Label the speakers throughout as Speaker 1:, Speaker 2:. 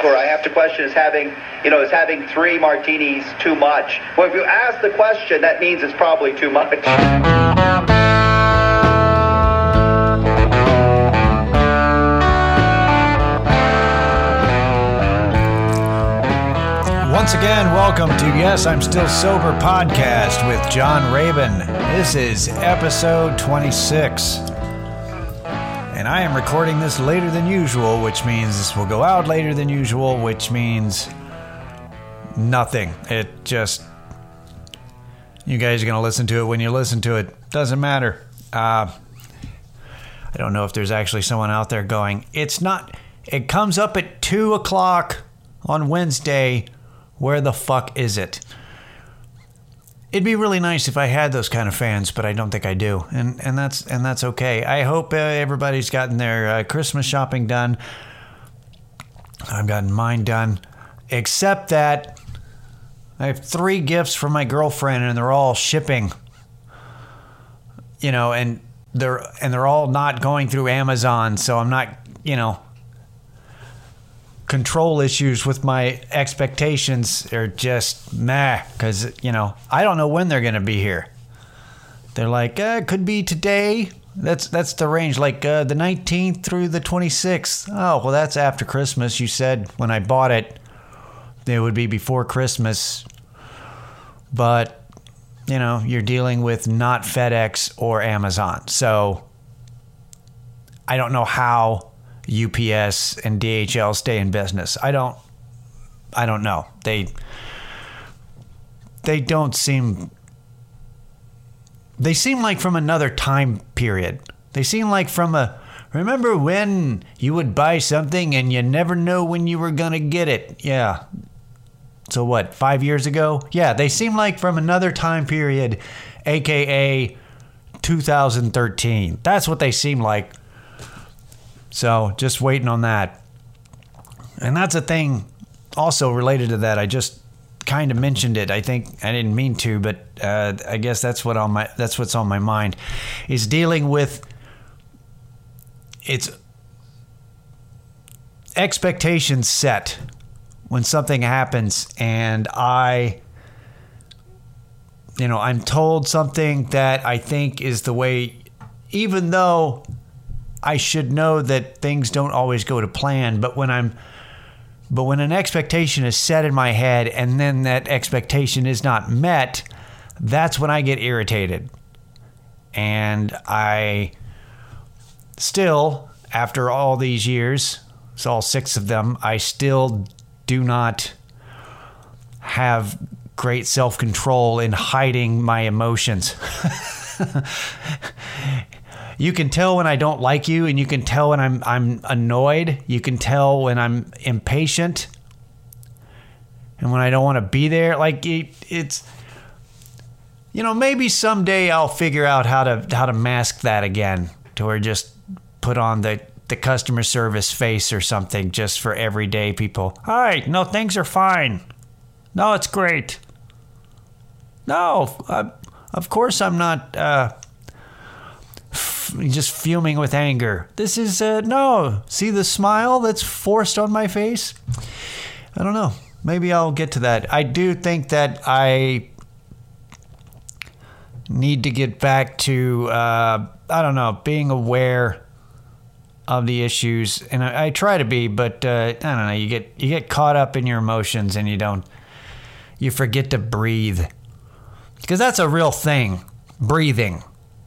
Speaker 1: However, I have to question, is having 3 martinis too much? Well, if you ask the question, that means it's probably too much.
Speaker 2: Once again, welcome to Yes, I'm Still Sober podcast with John Rabin. This is episode 26. And I am recording this later than usual, which means this will go out later than usual, which means nothing. It just, you guys are going to listen to it when you listen to it. Doesn't matter. I don't know if there's actually someone out there going, it's not, it comes up at 2 o'clock on Wednesday. Where the fuck is it? It'd be really nice if I had those kind of fans, but I don't think I do, and that's okay. I hope everybody's gotten their Christmas shopping done. I've gotten mine done, except that I have 3 gifts from my girlfriend, and they're all shipping. And they're all not going through Amazon, so I'm not, control issues with my expectations are just meh, because I don't know when they're gonna be here. They're like, it could be today. That's the range, like the 19th through the 26th. Oh, well, that's after Christmas. You said when I bought it would be before Christmas, but you're dealing with not FedEx or Amazon, so I don't know how UPS and DHL stay in business. I don't know. They seem like from another time period. They seem like remember when you would buy something and you never know when you were going to get it? Yeah. So what, 5 years ago? Yeah, they seem like from another time period, aka 2013. That's what they seem like. So just waiting on that. And that's a thing also related to that. I just kind of mentioned it. I think I didn't mean to, but I guess that's what's on my mind, is dealing with its expectations set when something happens, and I'm told something that I think is the way, even though I should know that things don't always go to plan, but when an expectation is set in my head and then that expectation is not met, that's when I get irritated. And I still, after all these years, it's all 6 of them, I still do not have great self-control in hiding my emotions. You can tell when I don't like you, and you can tell when I'm annoyed. You can tell when I'm impatient, and when I don't want to be there. Like it's maybe someday I'll figure out how to mask that again, to where just put on the customer service face or something, just for everyday people. Hi, no, things are fine. No, it's great. No, of course I'm not. Just fuming with anger. This is no. See the smile that's forced on my face? I don't know. Maybe I'll get to that. I do think that I need to get back to being aware of the issues, and I try to be, but I don't know. You get caught up in your emotions, and you forget to breathe, because that's a real thing. Breathing.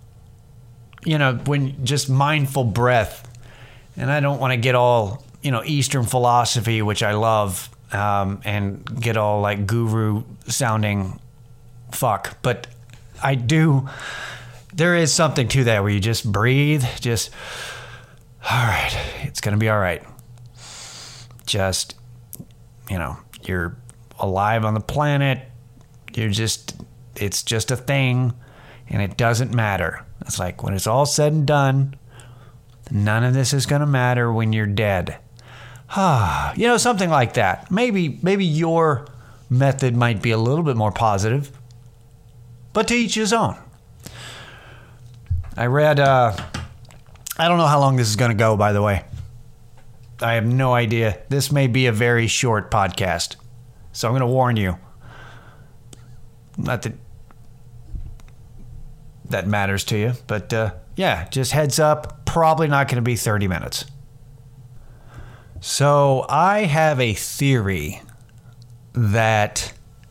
Speaker 2: When just mindful breath. And I don't want to get all, Eastern philosophy, which I love, and get all like guru sounding fuck. But I do, there is something to that where you just breathe, just, all right, it's going to be all right. Just, you're alive on the planet. It's just a thing, and it doesn't matter. It's like when it's all said and done, none of this is going to matter when you're dead. Something like that. Maybe your method might be a little bit more positive, but to each his own. I read, I don't know how long this is going to go, by the way. I have no idea. This may be a very short podcast. So I'm going to warn you. Not that that matters to you, but yeah, just heads up. Probably not going to be 30 minutes. So I have a theory that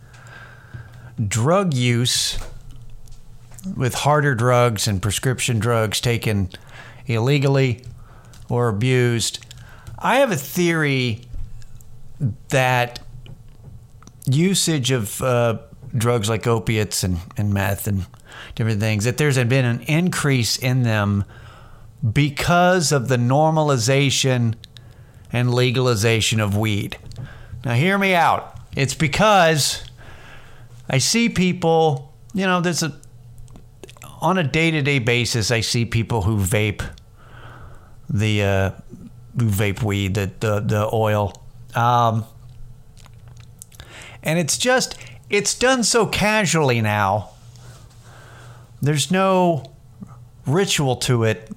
Speaker 2: drug use with harder drugs and prescription drugs taken illegally or abused, I have a theory that usage of drugs like opiates and meth and different things, that there's been an increase in them because of the normalization and legalization of weed. Now hear me out. It's because I see people, on a day-to-day basis, I see people who vape weed, the oil. And it's done so casually now. There's no ritual to it.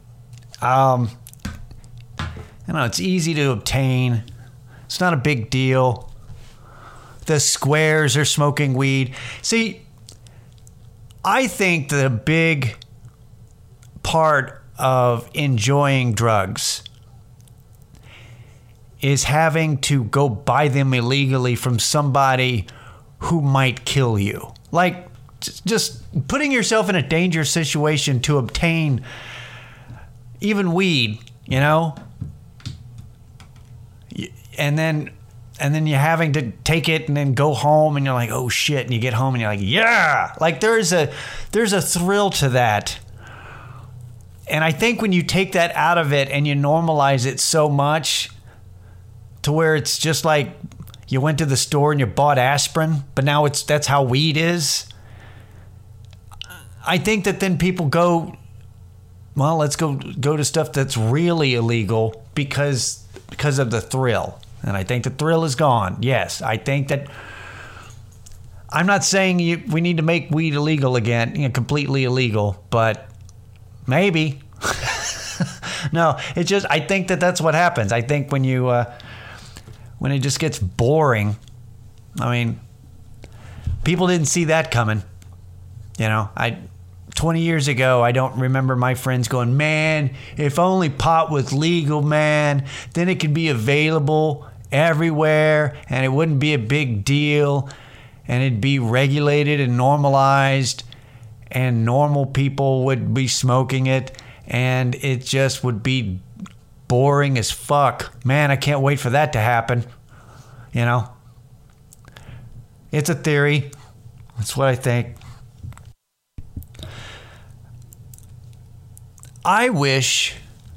Speaker 2: It's easy to obtain. It's not a big deal. The squares are smoking weed. See, I think that a big part of enjoying drugs is having to go buy them illegally from somebody who might kill you. Like, just putting yourself in a dangerous situation to obtain even weed, And then you're having to take it and then go home and you're like, oh shit, and you get home and you're like, yeah! Like there's a thrill to that. And I think when you take that out of it and you normalize it so much to where it's just like you went to the store and you bought aspirin, but now that's how weed is. I think that then people go, well, let's go to stuff that's really illegal because of the thrill. And I think the thrill is gone. Yes, I think that. I'm not saying we need to make weed illegal again, completely illegal, but maybe. No, it's just, I think that's what happens. I think when it just gets boring, people didn't see that coming. 20 years ago, I don't remember my friends going, man, if only pot was legal, man, then it could be available everywhere and it wouldn't be a big deal and it'd be regulated and normalized and normal people would be smoking it and it just would be boring as fuck. Man, I can't wait for that to happen. It's a theory. That's what I think. I wish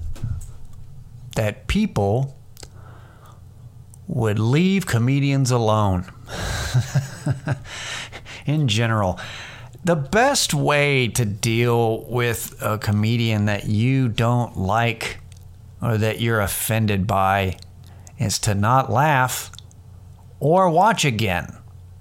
Speaker 2: that people would leave comedians alone. In general, the best way to deal with a comedian that you don't like or that you're offended by is to not laugh or watch again.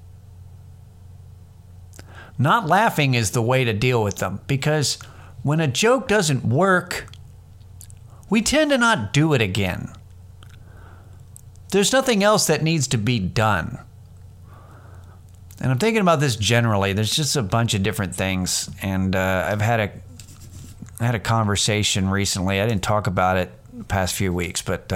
Speaker 2: Not laughing is the way to deal with them, because when a joke doesn't work, we tend to not do it again. There's nothing else that needs to be done. And I'm thinking about this generally. There's just a bunch of different things. And I've had a conversation recently. I didn't talk about it the past few weeks, but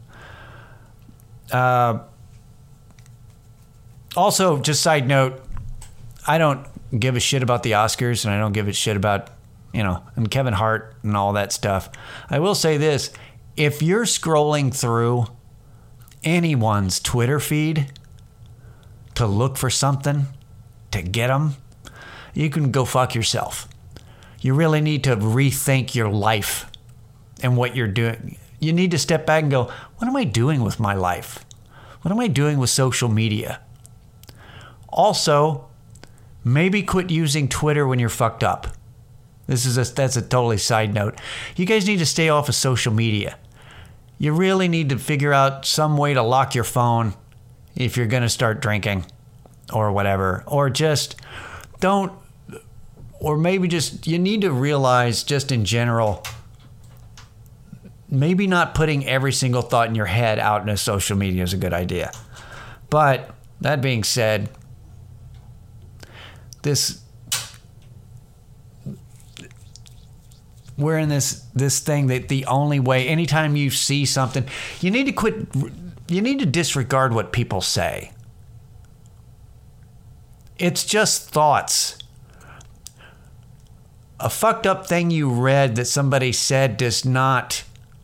Speaker 2: also, just side note, I don't give a shit about the Oscars, and I don't give a shit about, and Kevin Hart and all that stuff. I will say this. If you're scrolling through anyone's Twitter feed to look for something, to get them, you can go fuck yourself. You really need to rethink your life and what you're doing. You need to step back and go, what am I doing with my life? What am I doing with social media? Also, maybe quit using Twitter when you're fucked up. That's a totally side note. You guys need to stay off of social media. You really need to figure out some way to lock your phone if you're going to start drinking or whatever. Or just don't, or maybe just, you need to realize just in general maybe not putting every single thought in your head out into social media is a good idea. But that being said, we're in this thing that the only way, anytime you see something, you need to disregard what people say. It's just thoughts. A fucked up thing you read that somebody said does not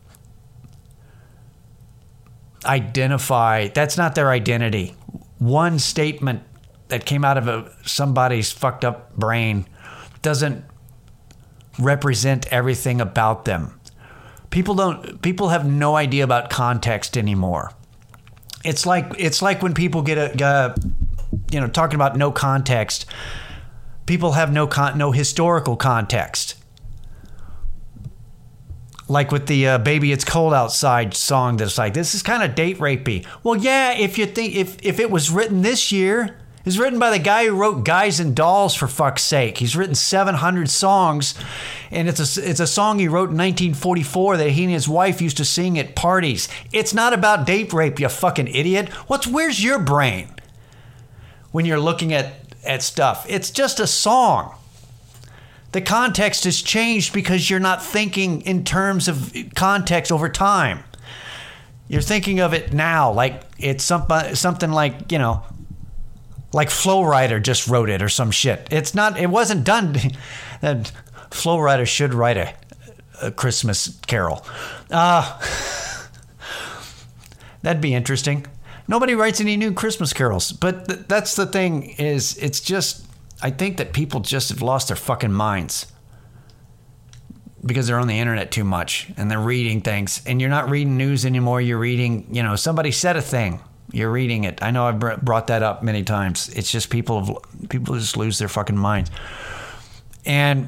Speaker 2: identify, that's not their identity. One statement that came out of somebody's fucked up brain doesn't represent everything about them. People have no idea about context anymore. It's like when people get talking about no context. People have no historical context. Like with the Baby It's Cold Outside song that's like, this is kind of date rapey. Well, yeah, if you think if it was written this year, it was written by the guy who wrote Guys and Dolls, for fuck's sake. He's written 700 songs, and it's a song he wrote in 1944 that he and his wife used to sing at parties. It's not about date rape, you fucking idiot. Where's your brain when you're looking at stuff? It's just a song. The context has changed because you're not thinking in terms of context over time. You're thinking of it now like it's something like, like Flo Rida just wrote it or some shit. It wasn't done. Flo Rida should write a Christmas carol. That'd be interesting. Nobody writes any new Christmas carols. But that's the thing is, it's just, I think that people just have lost their fucking minds because they're on the internet too much and they're reading things. And you're not reading news anymore. You're reading, somebody said a thing. You're reading it. I know I've brought that up many times. It's just people just lose their fucking minds. And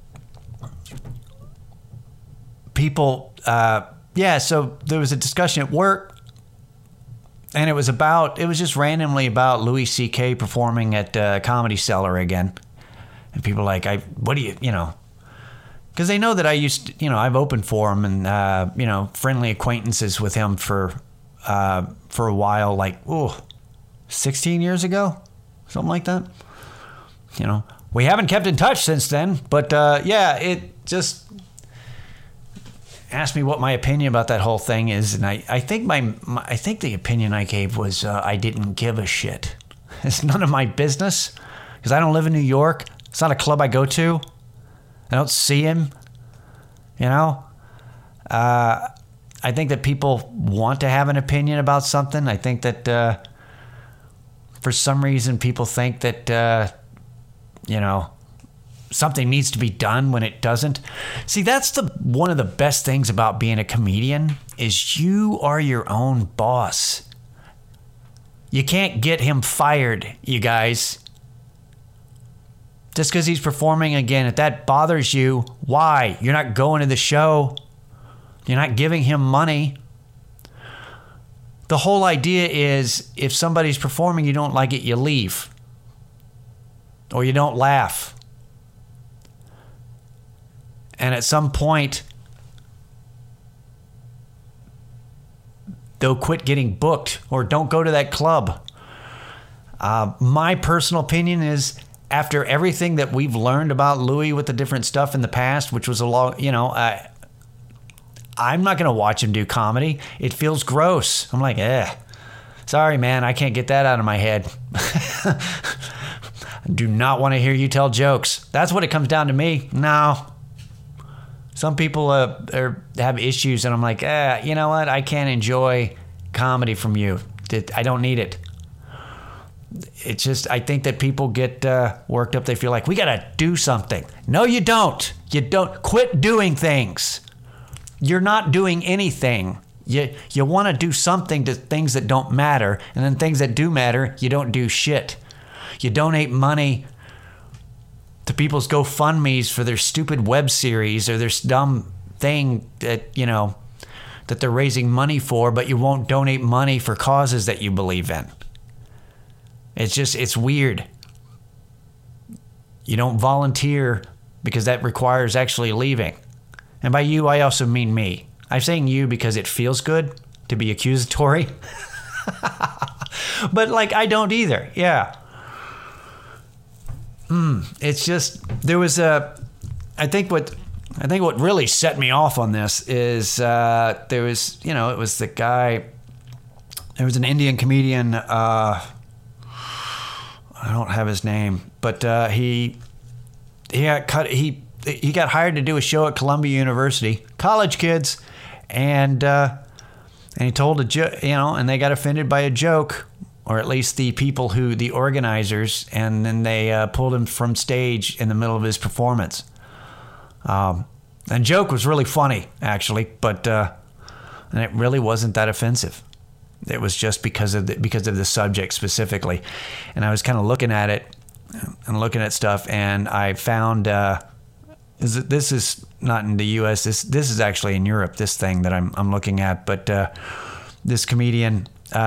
Speaker 2: people, so there was a discussion at work. And it was just randomly about Louis C.K. performing at Comedy Cellar again. And people are like, because they know that I used to, I've opened for him and, friendly acquaintances with him for a while, 16 years ago, something like that. We haven't kept in touch since then, but it just asked me what my opinion about that whole thing is, and I think I think the opinion I gave was I didn't give a shit. It's none of my business because I don't live in New York. It's not a club I go to. I don't see him. I think that people want to have an opinion about something. I think that for some reason people think that something needs to be done when it doesn't. See, that's one of the best things about being a comedian is you are your own boss. You can't get him fired, you guys. Just because he's performing again, if that bothers you, why? You're not going to the show. You're not giving him money. The whole idea is if somebody's performing, you don't like it, you leave. Or you don't laugh. And at some point, they'll quit getting booked or don't go to that club. My personal opinion is after everything that we've learned about Louis with the different stuff in the past, which was a lot, I'm not going to watch him do comedy. It feels gross. I'm like, sorry, man, I can't get that out of my head. I do not want to hear you tell jokes. That's what it comes down to me. No. Some people have issues, and I'm like, you know what? I can't enjoy comedy from you. I don't need it. It's just, I think that people get worked up. They feel like, we got to do something. No, you don't. You don't. Quit doing things. You're not doing anything. You want to do something to things that don't matter, and then things that do matter, you don't do shit. You donate money to people's GoFundMes for their stupid web series or their dumb thing that, that they're raising money for, but you won't donate money for causes that you believe in. It's weird. You don't volunteer because that requires actually leaving. And by you, I also mean me. I'm saying you because it feels good to be accusatory. But like, I don't either. Yeah. It's just, there was I think what really set me off on this is there was, it was the guy, there was an Indian comedian, I don't have his name, but he got hired to do a show at Columbia University, college kids, and he told a joke, and they got offended by a joke, or at least the organizers, and then they pulled him from stage in the middle of his performance. And joke was really funny, actually, but and it really wasn't that offensive. It was just because of the subject specifically. And I was kind of looking at it and looking at stuff, and I found this is not in the U.S. This is actually in Europe. This thing that I'm looking at, but this comedian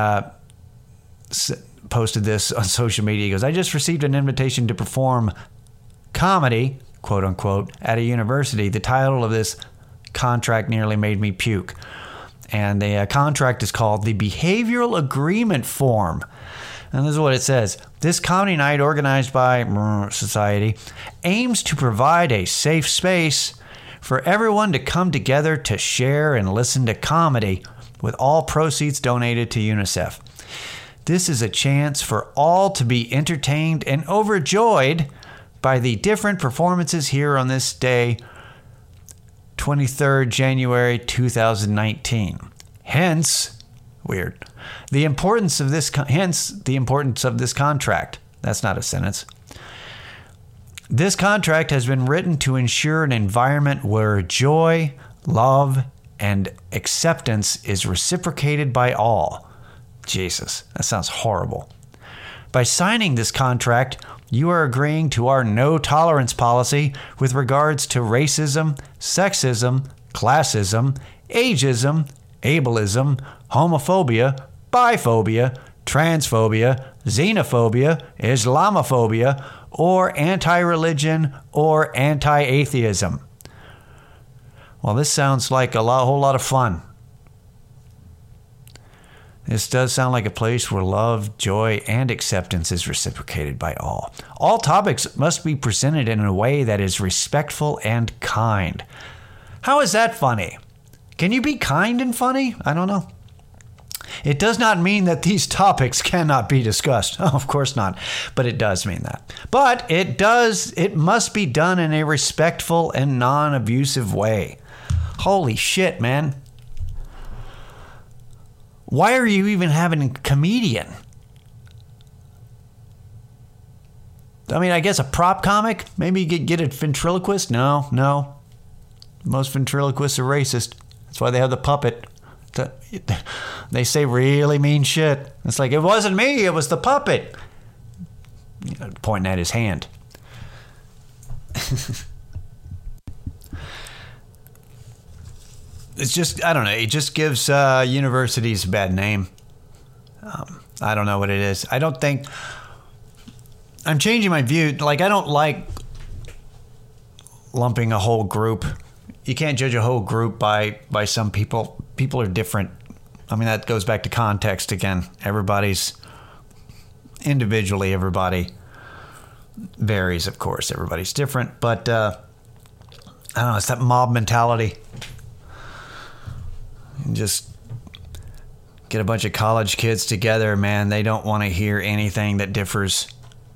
Speaker 2: posted this on social media. He goes, "I just received an invitation to perform comedy, quote unquote, at a university. The title of this contract nearly made me puke." And the contract is called the Behavioral Agreement Form. And this is what it says. This comedy night organized by Society aims to provide a safe space for everyone to come together to share and listen to comedy, with all proceeds donated to UNICEF. This is a chance for all to be entertained and overjoyed by the different performances here on this day, 23rd January 2019. Hence the importance of this contract. That's not a sentence. This contract has been written to ensure an environment where joy, love, and acceptance is reciprocated by all. Jesus, that sounds horrible. By signing this contract, you are agreeing to our no tolerance policy with regards to racism, sexism, classism, ageism, ableism, homophobia, biphobia, transphobia, xenophobia, Islamophobia, or anti-religion or anti-atheism. Well, this sounds like a whole lot of fun. This does sound like a place where love, joy, and acceptance is reciprocated by all. All topics must be presented in a way that is respectful and kind. How is that funny? Can you be kind and funny? I don't know. It does not mean that these topics cannot be discussed. Oh, of course not. But it does mean that. But it must be done in a respectful and non-abusive way. Holy shit, man. Why are you even having a comedian? I mean, I guess a prop comic? Maybe you get a ventriloquist? No. Most ventriloquists are racist. That's why they have the puppet. They say really mean shit. It's like, it wasn't me, it was the puppet. Pointing at his hand. It's just, I don't know, it just gives universities a bad name. I don't know what it is. I don't think, I'm changing my view. Like, I don't like lumping a whole group. You can't judge a whole group by some people. People are different. I mean, that goes back to context again. Everybody varies, of course. Everybody's different. But, I don't know, it's that mob mentality. And just get a bunch of college kids together, man. They don't want to hear anything that differs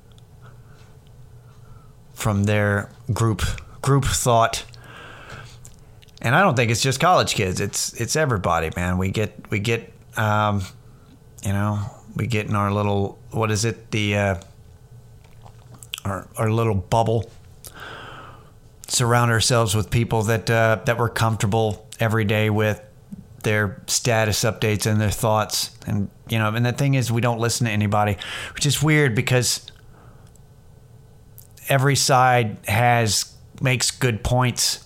Speaker 2: from their group thought. And I don't think it's just college kids. It's everybody, man. We get in our little, what is it? Our little bubble. Surround ourselves with people that we're comfortable every day with, their status updates and their thoughts. And, and the thing is, we don't listen to anybody, which is weird because every side makes good points.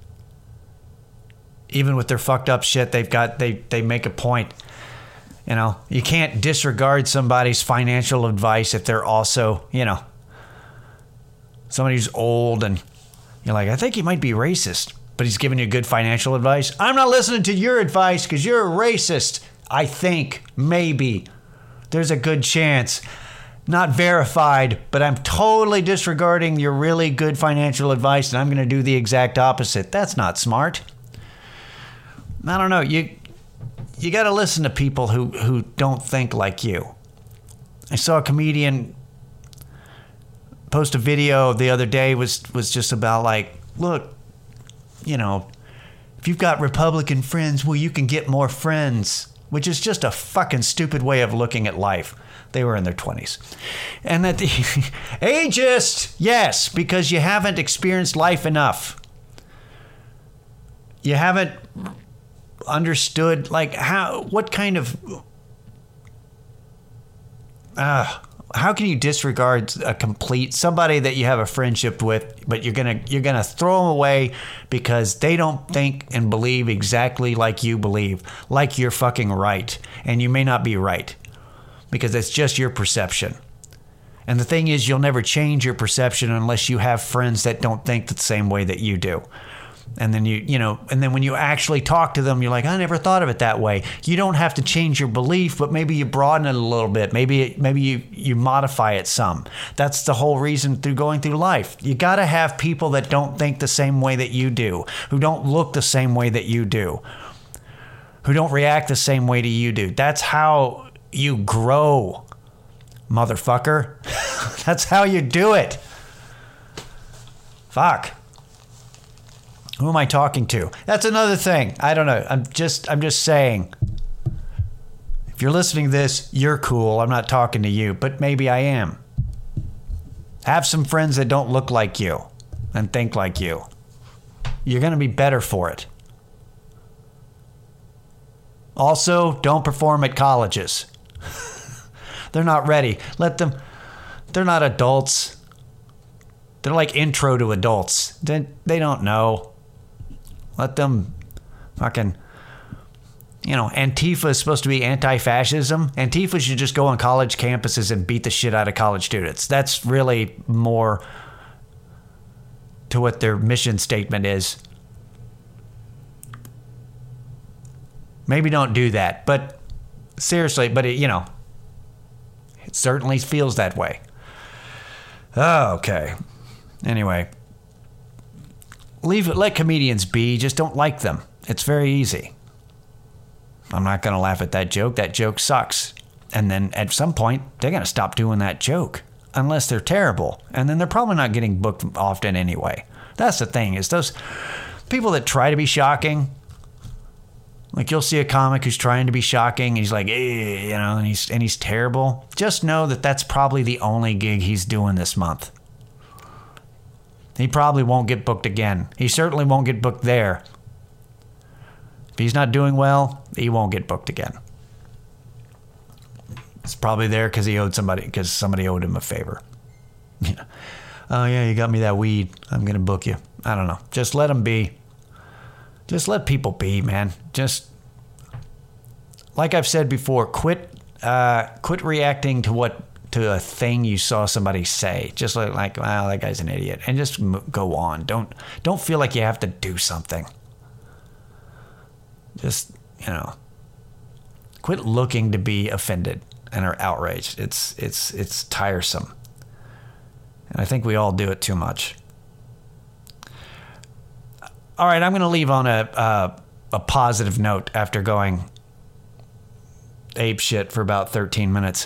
Speaker 2: Even with their fucked up shit, they make a point. You can't disregard somebody's financial advice if they're also, somebody who's old and you're like, I think he might be racist. but he's giving you good financial advice. I'm not listening to your advice because you're a racist. I think, maybe. There's a good chance. Not verified, but I'm totally disregarding your really good financial advice, and I'm going to do the exact opposite. That's not smart. I don't know. You got to listen to people who don't think like you. I saw a comedian post a video the other day was just about like, look, you know, if you've got Republican friends, well, you can get more friends, which is just a fucking stupid way of looking at life. They were in their 20s. And that the ageist, yes, because you haven't experienced life enough. You haven't understood, like, what kind of... how can you disregard somebody that you have a friendship with, but you're gonna throw them away because they don't think and believe exactly like you believe, like you're fucking right, and you may not be right, because it's just your perception. And the thing is, you'll never change your perception unless you have friends that don't think the same way that you do. And then and then when you actually talk to them, you're like, I never thought of it that way. You don't have to change your belief, but maybe you broaden it a little bit. Maybe you modify it some. That's the whole reason through going through life. You got to have people that don't think the same way that you do, who don't look the same way that you do, who don't react the same way that you do. That's how you grow, motherfucker. That's how you do it. Fuck. Who am I talking to? That's another thing. I don't know. I'm just saying. If you're listening to this, you're cool. I'm not talking to you, but maybe I am. Have some friends that don't look like you and think like you. You're going to be better for it. Also, don't perform at colleges. They're not ready. Let them. They're not adults. They're like intro to adults. They don't know. Let them fucking, Antifa is supposed to be anti-fascism. Antifa should just go on college campuses and beat the shit out of college students. That's really more to what their mission statement is. Maybe don't do that, but seriously, but it certainly feels that way. Oh, okay. Anyway. Let comedians be. Just don't like them. It's very easy. I'm not going to laugh at that joke. That joke sucks. And then at some point, they're going to stop doing that joke. Unless they're terrible. And then they're probably not getting booked often anyway. That's the thing, is those people that try to be shocking. Like, you'll see a comic who's trying to be shocking. And he's like, and he's terrible. Just know that that's probably the only gig he's doing this month. He probably won't get booked again. He certainly won't get booked there. If he's not doing well, he won't get booked again. It's probably there because somebody owed him a favor. Yeah. Oh, yeah, you got me that weed. I'm going to book you. I don't know. Just let them be. Just let people be, man. Just, like I've said before, quit reacting to a thing you saw somebody say. Just like, well, that guy's an idiot. And just go on. Don't feel like you have to do something. Just, quit looking to be offended and are outraged. It's tiresome. And I think we all do it too much. All right, I'm going to leave on a positive note after going ape shit for about 13 minutes.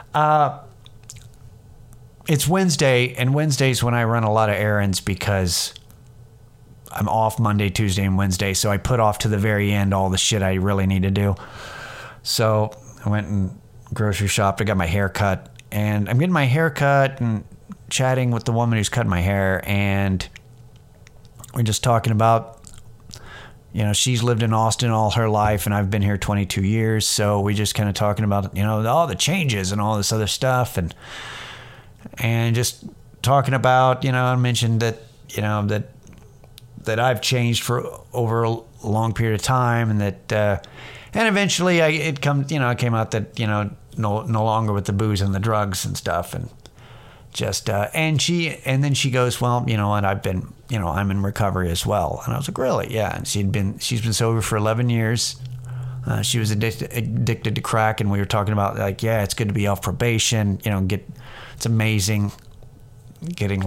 Speaker 2: It's Wednesday, and Wednesday's when I run a lot of errands because I'm off Monday, Tuesday, and Wednesday, so I put off to the very end all the shit I really need to do. So I went and grocery shopped. I got my hair cut, and I'm getting my hair cut and chatting with the woman who's cutting my hair, and we're just talking about, she's lived in Austin all her life, and I've been here 22 years, so we just kind of talking about, all the changes and all this other stuff, and just talking about, I mentioned that, that I've changed for over a long period of time, and that, and eventually it came out that, no longer with the booze and the drugs and stuff, and And then she goes, well, you know what, I'm in recovery as well. And I was like, really? Yeah. And she's been sober for 11 years. She was addicted to crack, and we were talking about, like, yeah, it's good to be off probation, you know, it's amazing getting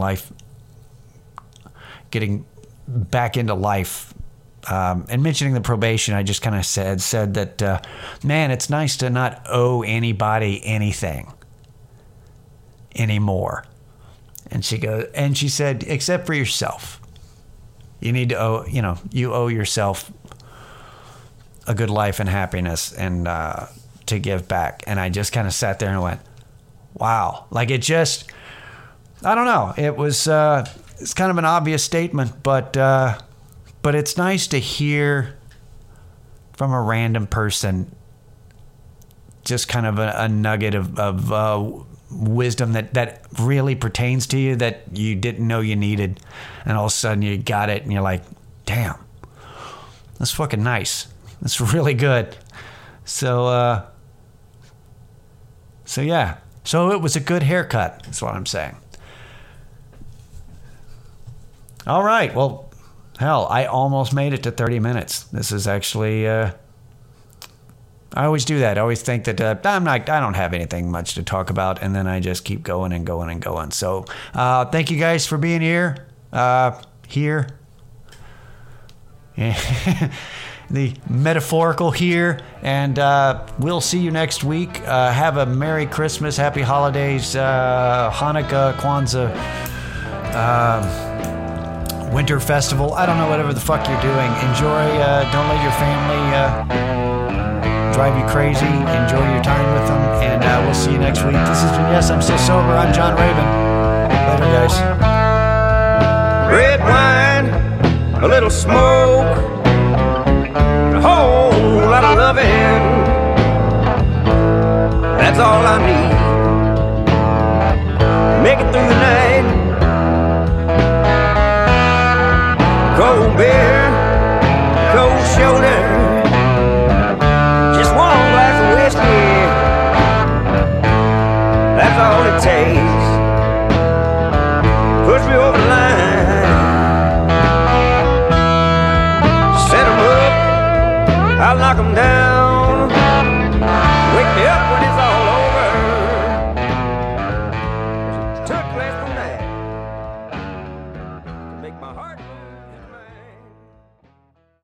Speaker 2: back into life. And mentioning the probation, I just kind of said that, man, it's nice to not owe anybody anything anymore. And she said, except for yourself. You need to you owe yourself a good life and happiness and to give back. And I just kind of sat there and went, wow. Like, it just, I don't know. It was, it's kind of an obvious statement, but it's nice to hear from a random person just kind of a nugget of wisdom that really pertains to you, that you didn't know you needed, and all of a sudden you got it, and you're like, damn, that's fucking nice. That's really good. So yeah. So it was a good haircut, that's what I'm saying. All right, well, hell, I almost made it to 30 minutes. This is actually, I always do that. I always think that I don't have anything much to talk about, and then I just keep going and going and going. So thank you guys for being here. The metaphorical here, and we'll see you next week. Have a Merry Christmas, Happy Holidays, Hanukkah, Kwanzaa, Winter Festival. I don't know, whatever the fuck you're doing. Enjoy. Don't let your family drive you crazy. Enjoy your time with them, and we'll see you next week. This has been Yes, I'm Still Sober. I'm John Raven. Later, guys.
Speaker 3: Red wine, a little smoke, a whole lot of loving. That's all I need. Make it through the night. Cold beer, cold shoulder, just one glass of whiskey. That's all it takes. Push me over the line. Set 'em up, I'll knock 'em down.